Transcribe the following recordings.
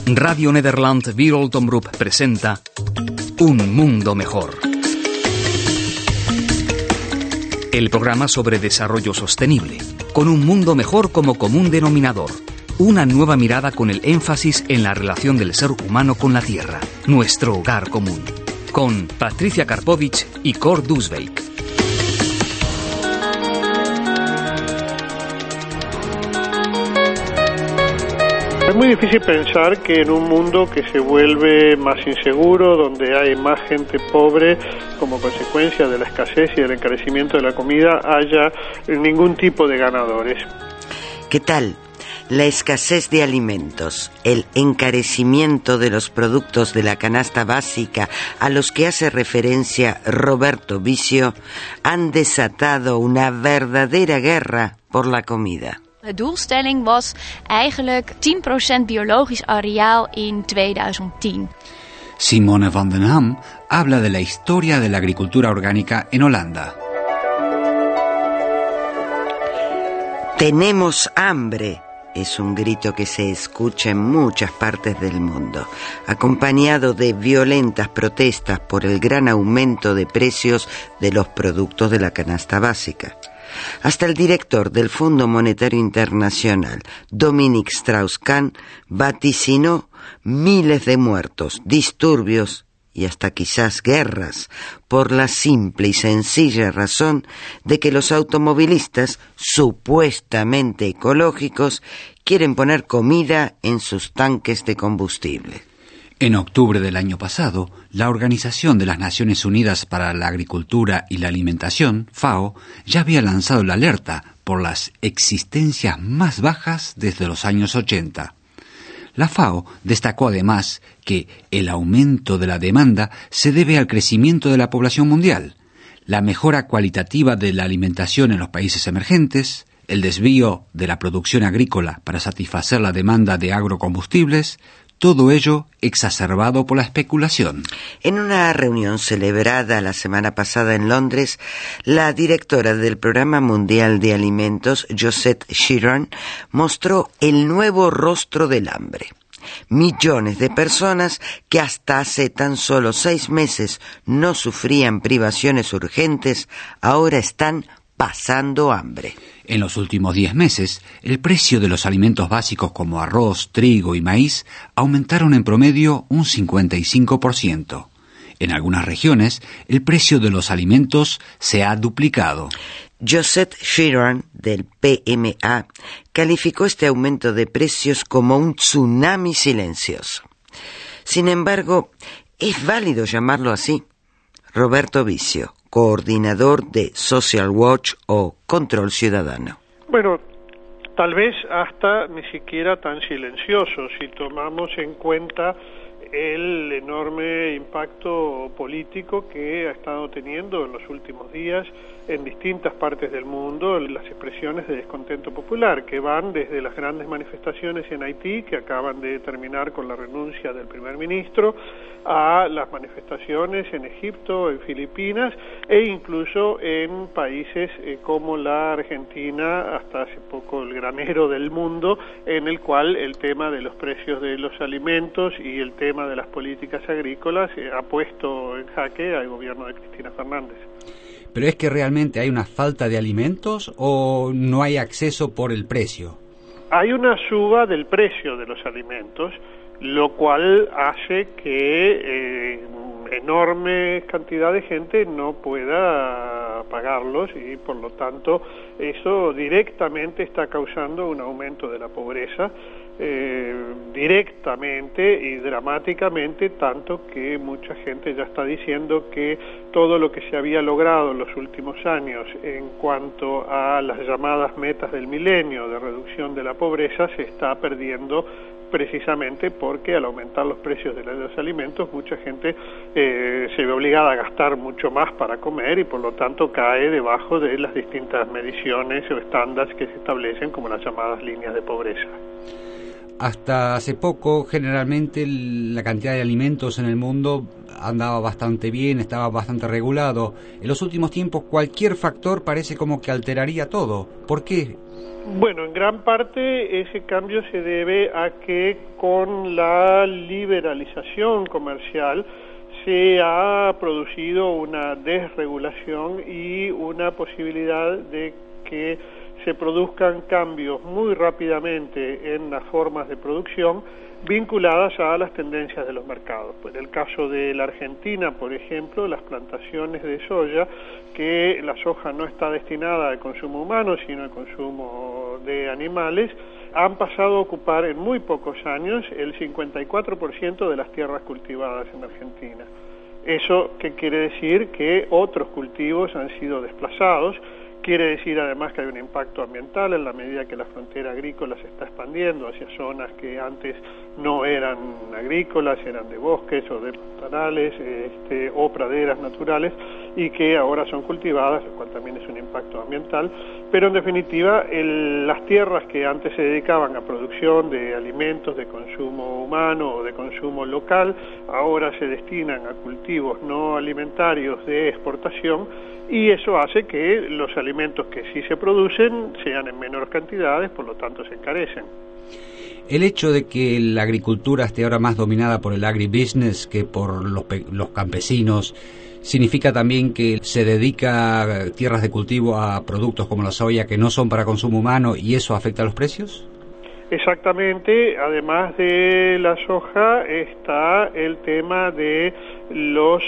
Radio Nederland Wereld Omroep presenta Un Mundo Mejor. El programa sobre desarrollo sostenible, con un mundo mejor como común denominador. Una nueva mirada con el énfasis en la relación del ser humano con la Tierra, nuestro hogar común. Con Patricia Karpovich y Cor Dusbeek. Es muy difícil pensar que en un mundo que se vuelve más inseguro, donde hay más gente pobre como consecuencia de la escasez y del encarecimiento de la comida, haya ningún tipo de ganadores. ¿Qué tal? La escasez de alimentos, el encarecimiento de los productos de la canasta básica a los que hace referencia Roberto Vicio han desatado una verdadera guerra por la comida. De doelstelling was eigenlijk 10% biologisch areaal in 2010. Simone van den Ham habla de la historia de la agricultura orgánica en Holanda. Tenemos hambre. Es un grito que se escucha en muchas partes del mundo, acompañado de violentas protestas por el gran aumento de precios de los productos de la canasta básica. Hasta el director del Fondo Monetario Internacional, Dominique Strauss-Kahn, vaticinó miles de muertos, disturbios y hasta quizás guerras, por la simple y sencilla razón de que los automovilistas, supuestamente ecológicos, quieren poner comida en sus tanques de combustible. En octubre del año pasado, la Organización de las Naciones Unidas para la Agricultura y la Alimentación, FAO, ya había lanzado la alerta por las existencias más bajas desde los años 80. La FAO destacó además que el aumento de la demanda se debe al crecimiento de la población mundial, la mejora cualitativa de la alimentación en los países emergentes, el desvío de la producción agrícola para satisfacer la demanda de agrocombustibles, todo ello exacerbado por la especulación. En una reunión celebrada la semana pasada en Londres, la directora del Programa Mundial de Alimentos, Josette Sheeran, mostró el nuevo rostro del hambre. Millones de personas que hasta hace tan solo 6 meses no sufrían privaciones urgentes, ahora están pasando hambre. En los últimos 10 meses, el precio de los alimentos básicos como arroz, trigo y maíz aumentaron en promedio un 55%. En algunas regiones, el precio de los alimentos se ha duplicado. Josette Sheeran, del PMA, calificó este aumento de precios como un tsunami silencioso. Sin embargo, ¿es válido llamarlo así? Roberto Vicio, coordinador de Social Watch o Control Ciudadano. Bueno, tal vez hasta ni siquiera tan silencioso, si tomamos en cuenta el enorme impacto político que ha estado teniendo en los últimos días en distintas partes del mundo las expresiones de descontento popular, que van desde las grandes manifestaciones en Haití, que acaban de terminar con la renuncia del primer ministro, a las manifestaciones en Egipto, en Filipinas e incluso en países como la Argentina, hasta hace poco el granero del mundo, en el cual el tema de los precios de los alimentos y el tema de las políticas agrícolas ha puesto en jaque al gobierno de Cristina Fernández. ¿Pero es que realmente hay una falta de alimentos o no hay acceso por el precio? Hay una suba del precio de los alimentos, lo cual hace que enorme cantidad de gente no pueda pagarlos y por lo tanto eso directamente está causando un aumento de la pobreza, directamente y dramáticamente, tanto que mucha gente ya está diciendo que todo lo que se había logrado en los últimos años en cuanto a las llamadas metas del milenio de reducción de la pobreza se está perdiendo, precisamente porque al aumentar los precios de los alimentos mucha gente se ve obligada a gastar mucho más para comer y por lo tanto cae debajo de las distintas mediciones o estándares que se establecen como las llamadas líneas de pobreza. hasta hace poco generalmente la cantidad de alimentos en el mundo andaba bastante bien, estaba bastante regulado. En los últimos tiempos cualquier factor parece como que alteraría todo. ¿Por qué? Bueno, en gran parte ese cambio se debe a que con la liberalización comercial se ha producido una desregulación y una posibilidad de que se produzcan cambios muy rápidamente en las formas de producción vinculadas a las tendencias de los mercados. Pues en el caso de la Argentina, por ejemplo, las plantaciones de soya, que la soja no está destinada al consumo humano, sino al consumo de animales, han pasado a ocupar en muy pocos años el 54% de las tierras cultivadas en Argentina. ¿Eso qué quiere decir? Que otros cultivos han sido desplazados. Quiere decir además que hay un impacto ambiental en la medida que la frontera agrícola se está expandiendo hacia zonas que antes no eran agrícolas, eran de bosques o de pantanales o praderas naturales y que ahora son cultivadas, lo cual también es un impacto ambiental. Pero en definitiva, las tierras que antes se dedicaban a producción de alimentos de consumo humano o de consumo local, ahora se destinan a cultivos no alimentarios de exportación, y eso hace que los alimentos que sí se producen sean en menores cantidades, por lo tanto se encarecen. El hecho de que la agricultura esté ahora más dominada por el agribusiness que por los campesinos, ¿significa también que se dedica tierras de cultivo a productos como la soya que no son para consumo humano y eso afecta a los precios? Exactamente, además de la soja está el tema de los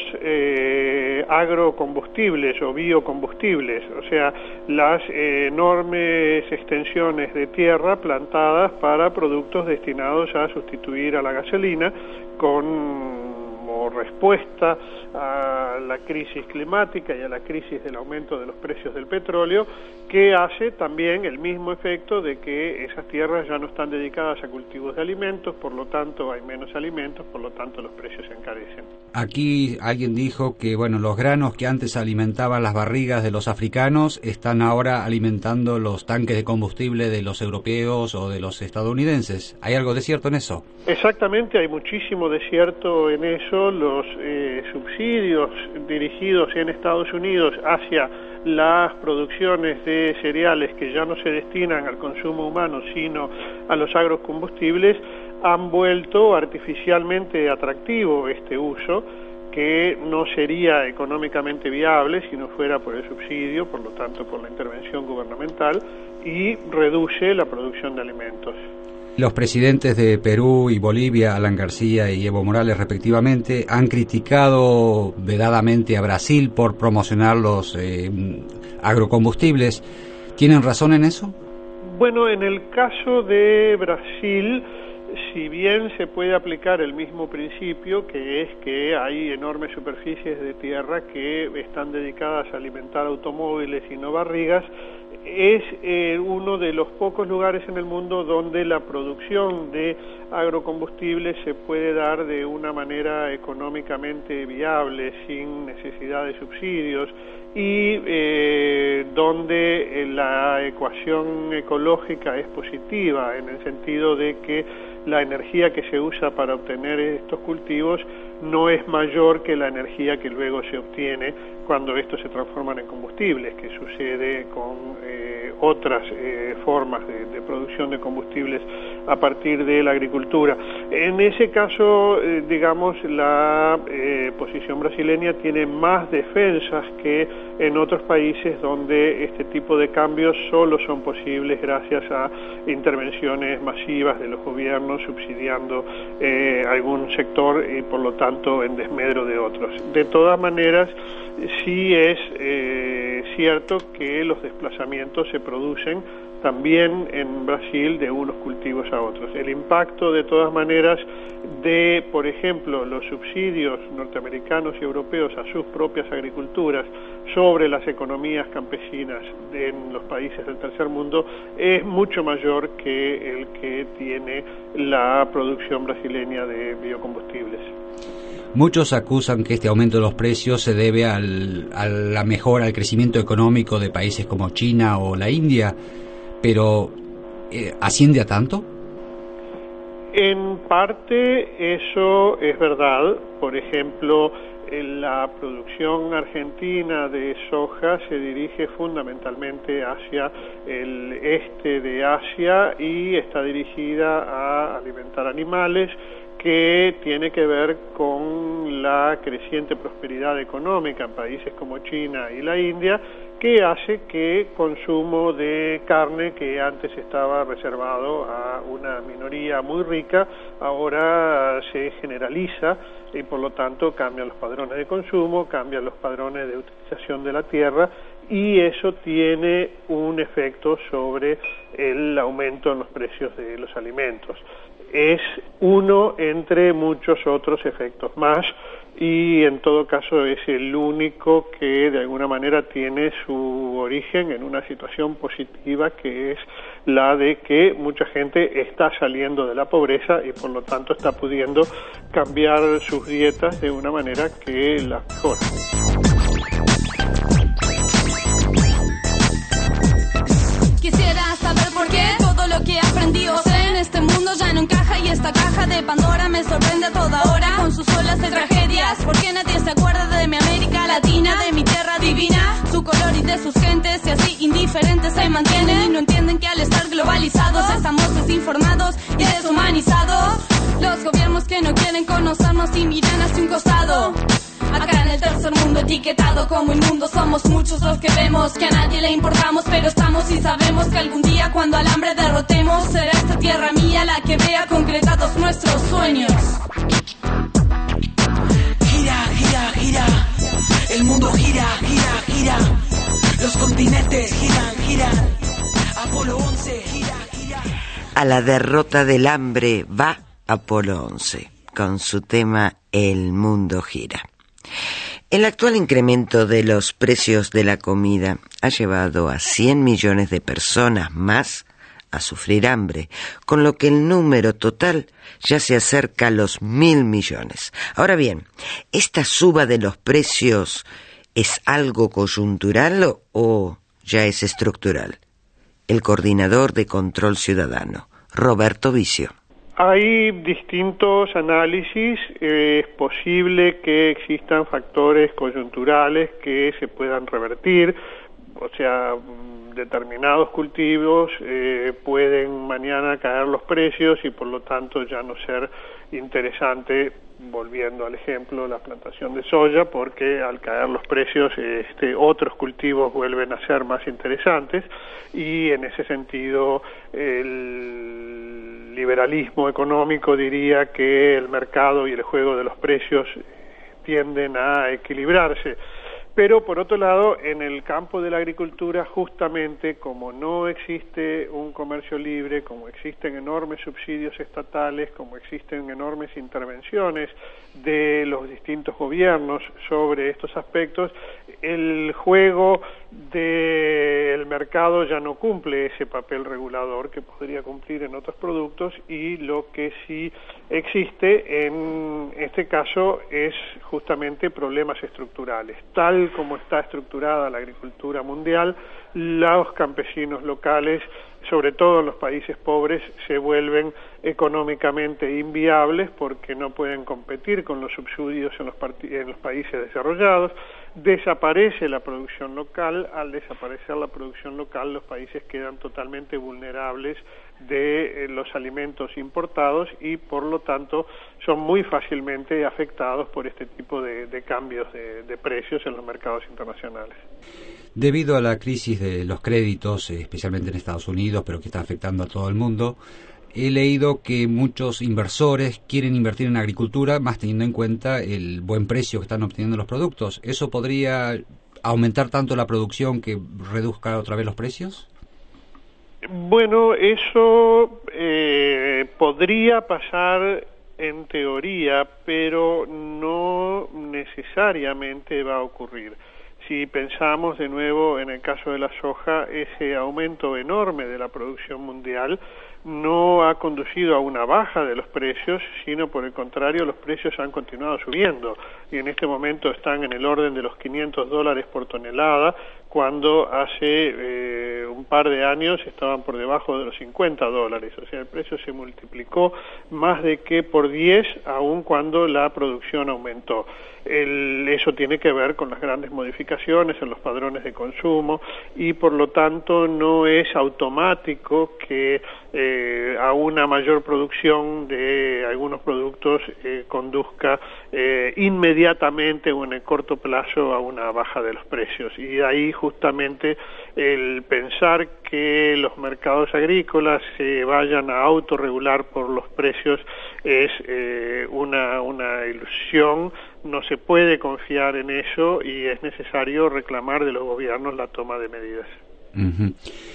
agrocombustibles o biocombustibles, o sea, las enormes extensiones de tierra plantadas para productos destinados a sustituir a la gasolina como respuesta a la crisis climática y a la crisis del aumento de los precios del petróleo, que hace también el mismo efecto de que esas tierras ya no están dedicadas a cultivos de alimentos, por lo tanto hay menos alimentos, por lo tanto los precios se encarecen. Aquí alguien dijo que los granos que antes alimentaban las barrigas de los africanos están ahora alimentando los tanques de combustible de los europeos o de los estadounidenses. ¿Hay algo de cierto en eso? Exactamente, hay muchísimo de cierto en eso. Los subsidios dirigidos en Estados Unidos hacia las producciones de cereales que ya no se destinan al consumo humano sino a los agrocombustibles han vuelto artificialmente atractivo este uso, que no sería económicamente viable si no fuera por el subsidio, por lo tanto por la intervención gubernamental, y reduce la producción de alimentos. Los presidentes de Perú y Bolivia, Alan García y Evo Morales respectivamente, han criticado vedadamente a Brasil por promocionar los agrocombustibles. ¿Tienen razón en eso? Bueno, en el caso de Brasil, si bien se puede aplicar el mismo principio, que es que hay enormes superficies de tierra que están dedicadas a alimentar automóviles y no barrigas, es uno de los pocos lugares en el mundo donde la producción de agrocombustibles se puede dar de una manera económicamente viable, sin necesidad de subsidios, y donde la ecuación ecológica es positiva, en el sentido de que la energía que se usa para obtener estos cultivos no es mayor que la energía que luego se obtiene cuando estos se transforman en combustibles, que sucede con otras formas de producción de combustibles a partir de la agricultura. En ese caso, digamos, la posición brasileña tiene más defensas que en otros países donde este tipo de cambios solo son posibles gracias a intervenciones masivas de los gobiernos subsidiando algún sector y por lo tanto en desmedro de otros. De todas maneras, sí es cierto que los desplazamientos se producen también en Brasil de unos cultivos a otros. El impacto, de todas maneras, de, por ejemplo, los subsidios norteamericanos y europeos a sus propias agriculturas sobre las economías campesinas en los países del tercer mundo es mucho mayor que el que tiene la producción brasileña de biocombustibles. Muchos acusan que este aumento de los precios se debe a la mejora, al crecimiento económico de países como China o la India, pero ¿asciende a tanto? En parte eso es verdad. Por ejemplo, la producción argentina de soja se dirige fundamentalmente hacia el este de Asia y está dirigida a alimentar animales, que tiene que ver con la creciente prosperidad económica en países como China y la India, que hace que consumo de carne que antes estaba reservado a una minoría muy rica, ahora se generaliza y por lo tanto cambian los padrones de consumo, cambian los padrones de utilización de la tierra, y eso tiene un efecto sobre el aumento en los precios de los alimentos. Es uno entre muchos otros efectos más, y en todo caso es el único que de alguna manera tiene su origen en una situación positiva, que es la de que mucha gente está saliendo de la pobreza y por lo tanto está pudiendo cambiar sus dietas de una manera que la mejora. Quisiera saber por qué todo lo que aprendí o sé en este mundo ya no encaja, y esta caja de Pandora me sorprende a toda hora con sus olas de tragedias. ¿Por qué nadie se acuerda de mi América Latina, de mi tierra divina, su color y de sus gentes? Y así indiferentes se mantienen y no entienden que al estar globalizados estamos desinformados y deshumanizados. Los gobiernos que no quieren conocernos y miran hacia un costado. Acá en el tercer mundo etiquetado como inmundo, somos muchos los que vemos que a nadie le importamos, pero estamos y sabemos que algún día cuando al hambre derrotemos, será esta tierra mía la que vea concretados nuestros sueños. Gira, gira, gira, el mundo gira, gira, gira, los continentes giran, giran, Apolo 11 gira, gira. A la derrota del hambre va Apolo 11 con su tema El mundo gira. El actual incremento de los precios de la comida ha llevado a 100 millones de personas más a sufrir hambre, con lo que el número total ya se acerca a los 1.000 millones. Ahora bien, ¿esta suba de los precios es algo coyuntural o ya es estructural? El coordinador de Control Ciudadano, Roberto Vicio. Hay distintos análisis. Es posible que existan factores coyunturales que se puedan revertir, o sea, determinados cultivos pueden mañana caer los precios y por lo tanto ya no ser interesante, volviendo al ejemplo, la plantación de soya, porque al caer los precios otros cultivos vuelven a ser más interesantes, y en ese sentido el liberalismo económico diría que el mercado y el juego de los precios tienden a equilibrarse. Pero por otro lado, en el campo de la agricultura, justamente como no existe un comercio libre, como existen enormes subsidios estatales, como existen enormes intervenciones de los distintos gobiernos sobre estos aspectos, el juego del mercado ya no cumple ese papel regulador que podría cumplir en otros productos, y lo que sí existe en este caso es justamente problemas estructurales. Tal como está estructurada la agricultura mundial, los campesinos locales, sobre todo en los países pobres, se vuelven económicamente inviables porque no pueden competir con los subsidios en los países desarrollados. Desaparece la producción local. Al desaparecer la producción local, los países quedan totalmente vulnerables de los alimentos importados y por lo tanto son muy fácilmente afectados por este tipo de cambios de precios en los mercados internacionales. Debido a la crisis de los créditos, especialmente en Estados Unidos, pero que está afectando a todo el mundo, he leído que muchos inversores quieren invertir en agricultura, más teniendo en cuenta el buen precio que están obteniendo los productos. ¿Eso podría aumentar tanto la producción que reduzca otra vez los precios? Bueno, eso podría pasar en teoría, pero no necesariamente va a ocurrir. Si pensamos de nuevo en el caso de la soja, ese aumento enorme de la producción mundial no ha conducido a una baja de los precios, sino por el contrario, los precios han continuado subiendo y en este momento están en el orden de los $500 por tonelada, cuando hace un par de años estaban por debajo de los $50, o sea, el precio se multiplicó más de que por 10, aun cuando la producción aumentó. Eso tiene que ver con las grandes modificaciones en los padrones de consumo y por lo tanto no es automático que a una mayor producción de algunos productos conduzca inmediatamente o en el corto plazo a una baja de los precios. Y de ahí justamente el pensar que los mercados agrícolas se vayan a autorregular por los precios es una ilusión. No se puede confiar en eso y es necesario reclamar de los gobiernos la toma de medidas. Uh-huh.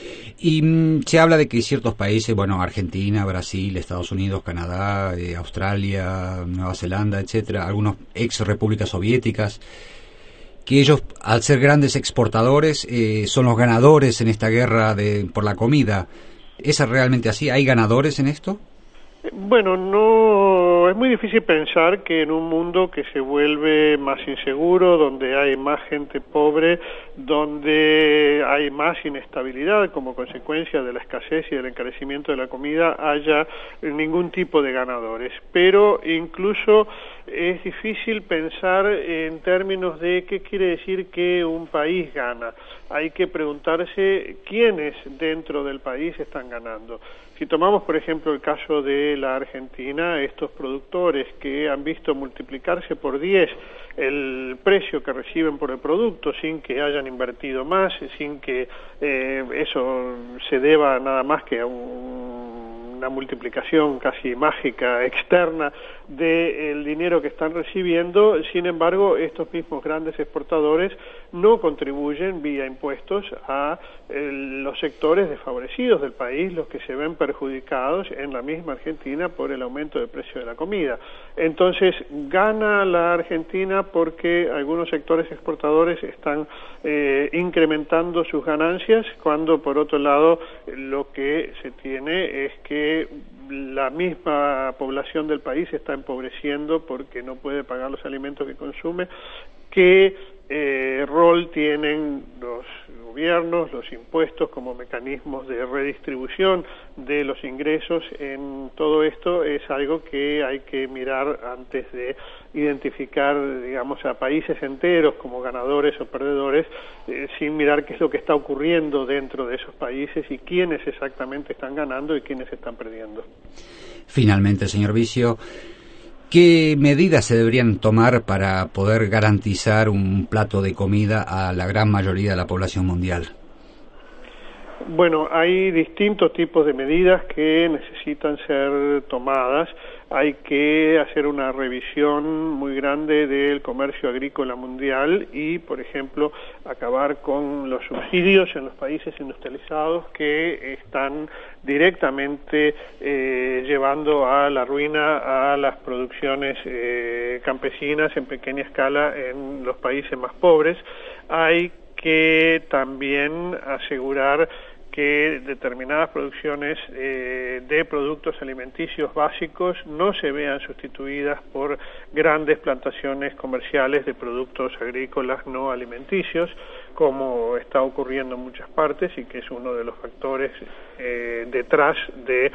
Y se habla de que ciertos países, bueno, Argentina, Brasil, Estados Unidos, Canadá, Australia, Nueva Zelanda, etcétera, algunos ex repúblicas soviéticas, que ellos, al ser grandes exportadores, son los ganadores en esta guerra por la comida. ¿Es realmente así? ¿Hay ganadores en esto? Bueno, no, es muy difícil pensar que en un mundo que se vuelve más inseguro, donde hay más gente pobre, donde hay más inestabilidad como consecuencia de la escasez y del encarecimiento de la comida, haya ningún tipo de ganadores. Pero incluso es difícil pensar en términos de qué quiere decir que un país gana. Hay que preguntarse quiénes dentro del país están ganando. Si tomamos, por ejemplo, el caso de la Argentina, estos productores que han visto multiplicarse por 10 el precio que reciben por el producto sin que hayan invertido más, sin que eso se deba nada más que a una multiplicación casi mágica externa del dinero que están recibiendo. Sin embargo, estos mismos grandes exportadores no contribuyen vía impuestos a los sectores desfavorecidos del país, los que se ven perjudicados en la misma Argentina por el aumento del precio de la comida. Entonces, gana la Argentina porque algunos sectores exportadores están incrementando sus ganancias, cuando por otro lado lo que se tiene es que la misma población del país está empobreciendo porque no puede pagar los alimentos que consume. ¿Qué rol tienen los gobiernos, los impuestos como mecanismos de redistribución de los ingresos en todo esto? Es algo que hay que mirar antes de identificar, digamos, a países enteros como ganadores o perdedores, sin mirar qué es lo que está ocurriendo dentro de esos países y quiénes exactamente están ganando y quiénes están perdiendo. Finalmente, señor Vicio, ¿qué medidas se deberían tomar para poder garantizar un plato de comida a la gran mayoría de la población mundial? Bueno, hay distintos tipos de medidas que necesitan ser tomadas. Hay que hacer una revisión muy grande del comercio agrícola mundial y, por ejemplo, acabar con los subsidios en los países industrializados que están directamente llevando a la ruina a las producciones campesinas en pequeña escala en los países más pobres. Hay que también asegurar que determinadas producciones de productos alimenticios básicos no se vean sustituidas por grandes plantaciones comerciales de productos agrícolas no alimenticios, como está ocurriendo en muchas partes y que es uno de los factores detrás de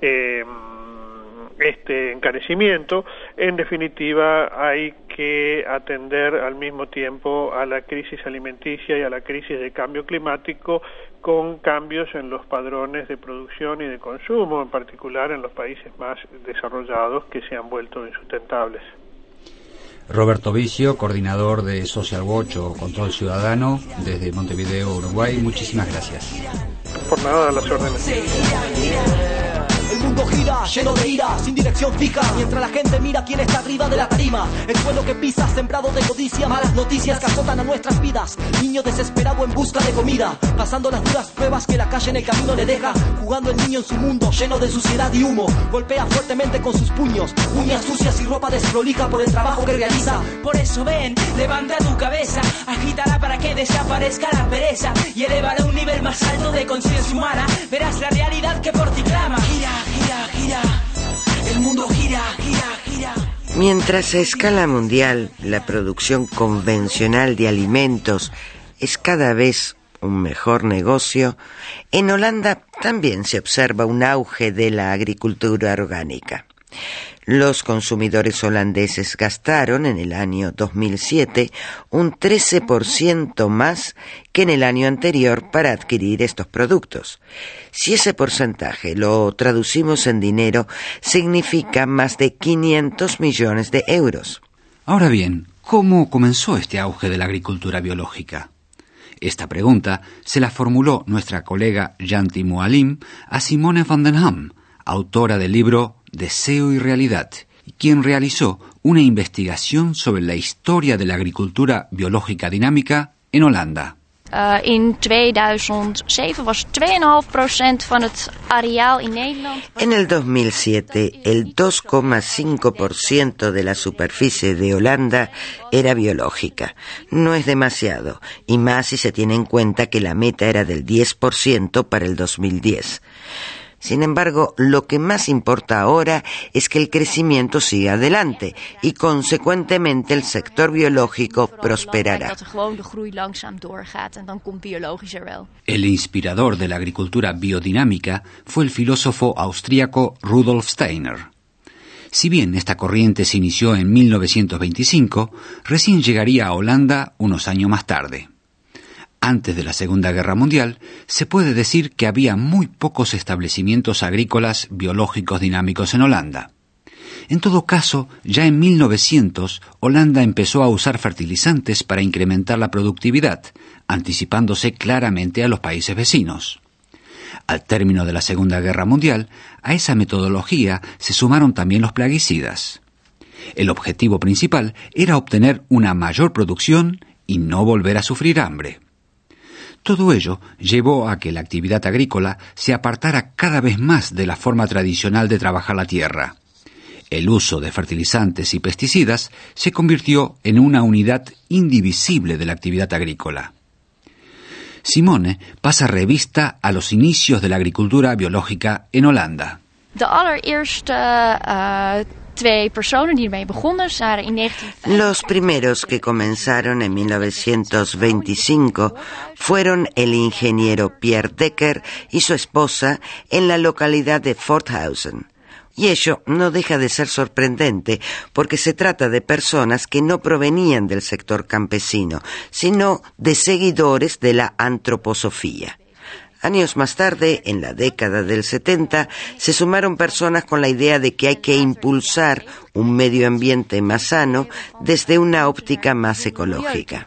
este encarecimiento. En definitiva, hay que atender al mismo tiempo a la crisis alimenticia y a la crisis de cambio climático con cambios en los padrones de producción y de consumo, en particular en los países más desarrollados que se han vuelto insustentables. Roberto Vicio, coordinador de Social Watch o Control Ciudadano desde Montevideo, Uruguay, muchísimas gracias. Por nada, a las órdenes. El mundo gira, lleno de ira, sin dirección fija, mientras la gente mira quién está arriba de la tarima. El suelo que pisa, sembrado de codicia, malas noticias que azotan a nuestras vidas. Niño desesperado en busca de comida, pasando las duras pruebas que la calle en el camino le deja. Jugando el niño en su mundo, lleno de suciedad y humo. Golpea fuertemente con sus puños, uñas sucias y ropa desprolija por el trabajo que realiza. Por eso ven, levanta tu cabeza, agítala para que desaparezca la pereza y elévala a un nivel más alto de conciencia humana. Verás la realidad que por ti clama. Gira, gira, gira, el mundo gira, gira, gira. Mientras a escala mundial la producción convencional de alimentos es cada vez un mejor negocio, en Holanda también se observa un auge de la agricultura orgánica. Los consumidores holandeses gastaron en el año 2007 un 13% más que en el año anterior para adquirir estos productos. Si ese porcentaje lo traducimos en dinero, significa más de 500 millones de euros. Ahora bien, ¿cómo comenzó este auge de la agricultura biológica? Esta pregunta se la formuló nuestra colega Yanti Mualim a Simone van den Ham, autora del libro Deseo y Realidad, quien realizó una investigación sobre la historia de la agricultura biológica dinámica en Holanda. In 2007 was 2,5% van het areaal in Nederland. En el 2007, el 2,5% de la superficie de Holanda era biológica. No es demasiado, y más si se tiene en cuenta que la meta era del 10% para el 2010. Sin embargo, lo que más importa ahora es que el crecimiento siga adelante y, consecuentemente, el sector biológico prosperará. El inspirador de la agricultura biodinámica fue el filósofo austríaco Rudolf Steiner. Si bien esta corriente se inició en 1925, recién llegaría a Holanda unos años más tarde. Antes de la Segunda Guerra Mundial, se puede decir que había muy pocos establecimientos agrícolas biológicos dinámicos en Holanda. En todo caso, ya en 1900, Holanda empezó a usar fertilizantes para incrementar la productividad, anticipándose claramente a los países vecinos. Al término de la Segunda Guerra Mundial, a esa metodología se sumaron también los plaguicidas. El objetivo principal era obtener una mayor producción y no volver a sufrir hambre. Todo ello llevó a que la actividad agrícola se apartara cada vez más de la forma tradicional de trabajar la tierra. El uso de fertilizantes y pesticidas se convirtió en una unidad indivisible de la actividad agrícola. Simone pasa revista a los inicios de la agricultura biológica en Holanda. De allereerste twee personen die ermee begonnen waren in 19... Los primeros que comenzaron en 1925 fueron el ingeniero Pierre Decker y su esposa en la localidad de Forthausen. Y ello no deja de ser sorprendente, porque se trata de personas que no provenían del sector campesino, sino de seguidores de la antroposofía. Años más tarde, en la década del 70, se sumaron personas con la idea de que hay que impulsar un medio ambiente más sano desde una óptica más ecológica.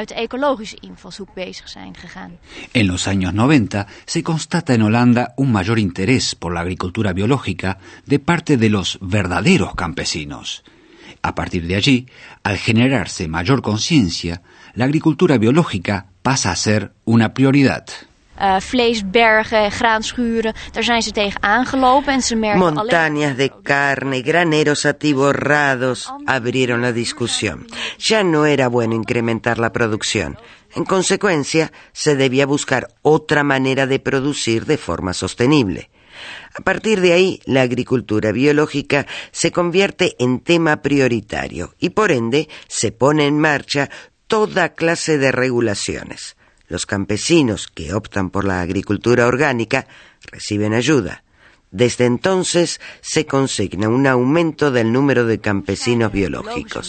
En los años 90 se constata en Holanda un mayor interés por la agricultura biológica de parte de los verdaderos campesinos. A partir de allí, al generarse mayor conciencia, la agricultura biológica pasa a ser una prioridad. Vleesbergen, graanschuren, daar zijn ze tegen aangelopen en ze merken Montañas de carne, graneros atiborrados abrieron la discusión. Ya no era bueno incrementar la producción. En consecuencia, se debía buscar otra manera de producir de forma sostenible. A partir de ahí, la agricultura biológica se convierte en tema prioritario y, por ende, se pone en marcha toda clase de regulaciones. Los campesinos que optan por la agricultura orgánica reciben ayuda. Desde entonces se consigna un aumento del número de campesinos biológicos.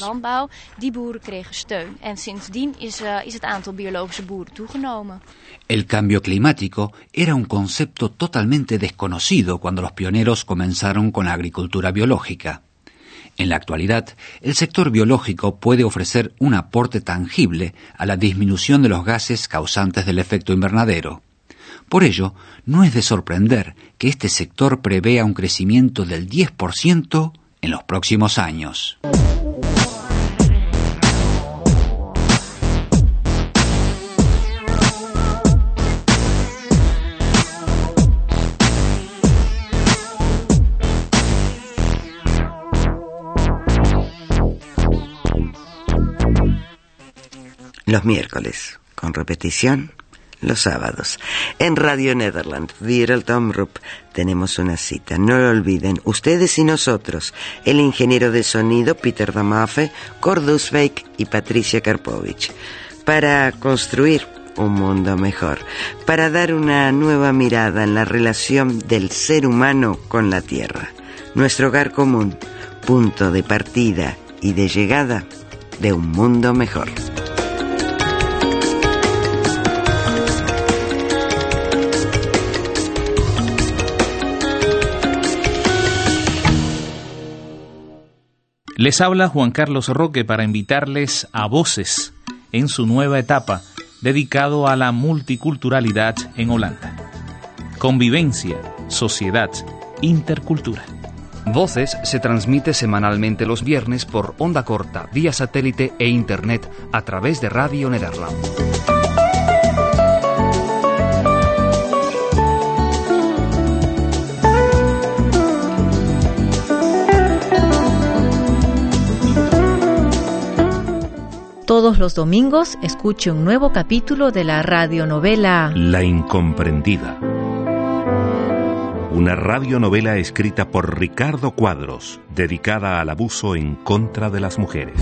El cambio climático era un concepto totalmente desconocido cuando los pioneros comenzaron con la agricultura biológica. En la actualidad, el sector biológico puede ofrecer un aporte tangible a la disminución de los gases causantes del efecto invernadero. Por ello, no es de sorprender que este sector prevea un crecimiento del 10% en los próximos años. Los miércoles, con repetición, los sábados. En Radio Nederland, Wereldomroep, tenemos una cita. No lo olviden, ustedes y nosotros, el ingeniero de sonido Peter Damafe, Cor Dusbeek y Patricia Karpovich, para construir un mundo mejor, para dar una nueva mirada en la relación del ser humano con la tierra, nuestro hogar común, punto de partida y de llegada de un mundo mejor. Les habla Juan Carlos Roque para invitarles a Voces en su nueva etapa, dedicado a la multiculturalidad en Holanda. Convivencia, sociedad, intercultura. Voces se transmite semanalmente los viernes por onda corta, vía satélite e internet a través de Radio Nederland. Todos los domingos escuche un nuevo capítulo de la radionovela La Incomprendida. Una radionovela escrita por Ricardo Cuadros, dedicada al abuso en contra de las mujeres.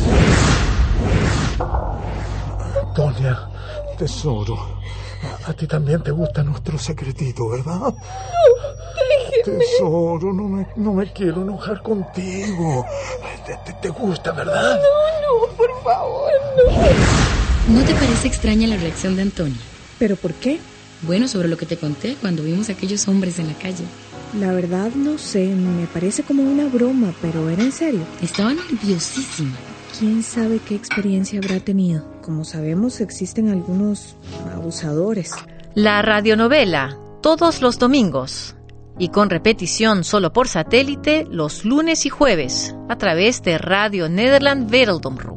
Antonia, tesoro, a ti también te gusta nuestro secretito, ¿verdad? No, déjeme. Tesoro, no me quiero enojar contigo. ¿Te gusta, verdad? No, por favor, no. ¿No te parece extraña la reacción de Antonia? ¿Pero por qué? Bueno, sobre lo que te conté cuando vimos a aquellos hombres en la calle. La verdad no sé, me parece como una broma, pero ¿era en serio? Estaba nerviosísima. ¿Quién sabe qué experiencia habrá tenido? Como sabemos, existen algunos abusadores. La radionovela, todos los domingos. Y con repetición solo por satélite los lunes y jueves, a través de Radio Nederland Wereldomroep.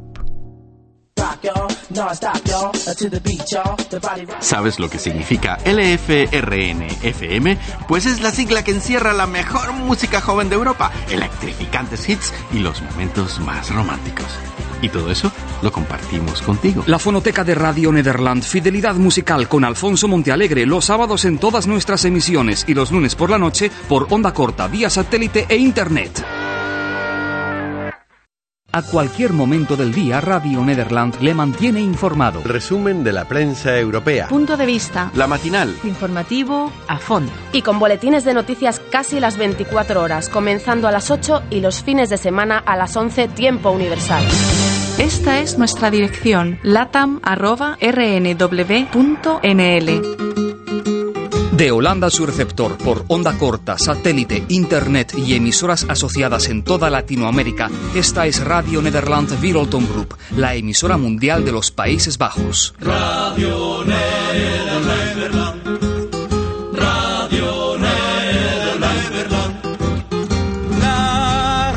¿Sabes lo que significa LFRN-FM? Pues es la sigla que encierra la mejor música joven de Europa, electrificantes hits y los momentos más románticos. Y todo eso lo compartimos contigo. La fonoteca de Radio Nederland, fidelidad musical con Alfonso Montealegre, los sábados en todas nuestras emisiones y los lunes por la noche por onda corta, vía satélite e internet. A cualquier momento del día, Radio Nederland le mantiene informado. Resumen de la prensa europea. Punto de vista. La matinal. Informativo a fondo. Y con boletines de noticias casi las 24 horas, comenzando a las 8 y los fines de semana a las 11, tiempo universal. Esta es nuestra dirección, latam@rnw.nl. De Holanda su receptor por onda corta, satélite, internet y emisoras asociadas en toda Latinoamérica, esta es Radio Nederland Wereldomroep, la emisora mundial de los Países Bajos. Radio Nederland. Radio Nederland. La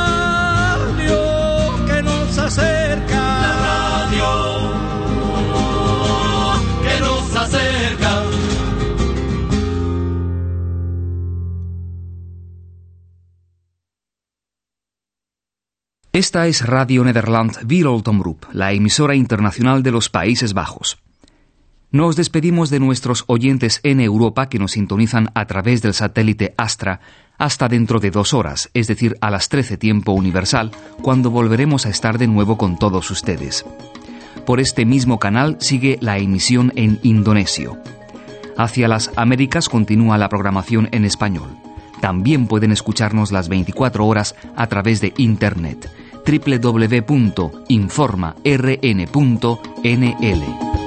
radio que nos acerca. La radio que nos acerca. Esta es Radio Nederland Wereldomroep, la emisora internacional de los Países Bajos. Nos despedimos de nuestros oyentes en Europa que nos sintonizan a través del satélite Astra hasta dentro de 2 horas, es decir, a las 13 tiempo universal, cuando volveremos a estar de nuevo con todos ustedes. Por este mismo canal sigue la emisión en indonesio. Hacia las Américas continúa la programación en español. También pueden escucharnos las 24 horas a través de Internet, www.informarn.nl.